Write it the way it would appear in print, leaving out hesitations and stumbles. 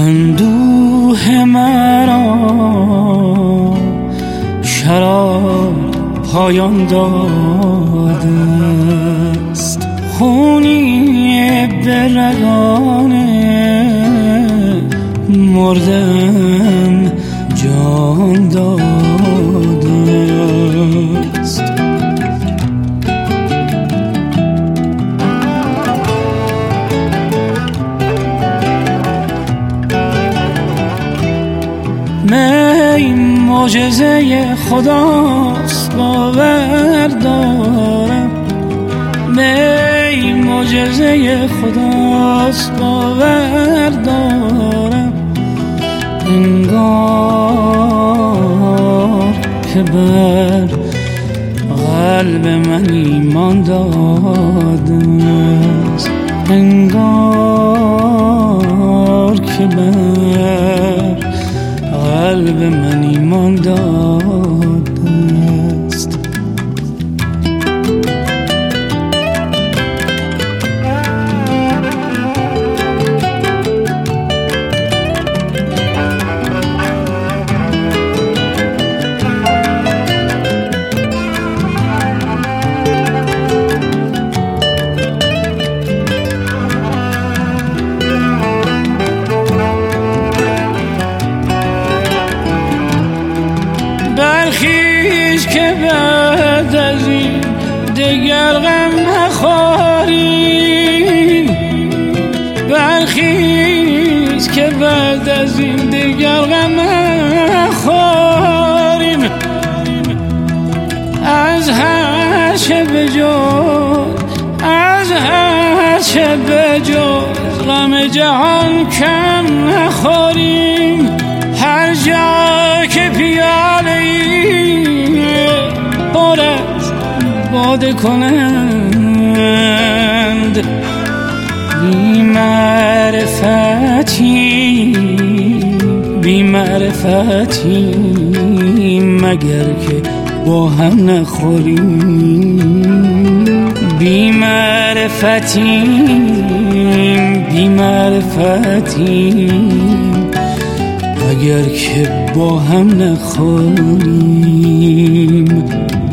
اندوه مرا شراب پایان داده است، خونی به رگان مردم جان داده است. می معجزه خداست باور دارم، می معجزه خداست باور دارم، انگار که بر قلب من ایمان داده است، انگار که بر قلب من ایمان داده است. برخیز که بعد از این دگر غم نخوریم، برخیز که بعد از این دگر غم نخوریم، از هر چه بجز، از هر چه بجز غم جهان کم نخوریم، هر جا که پیاله پر از باده کنند، بی معرفتی بی معرفتی مگر که با هم نخوریم، بی معرفتی بی معرفتی اگر که با هم نخوریم.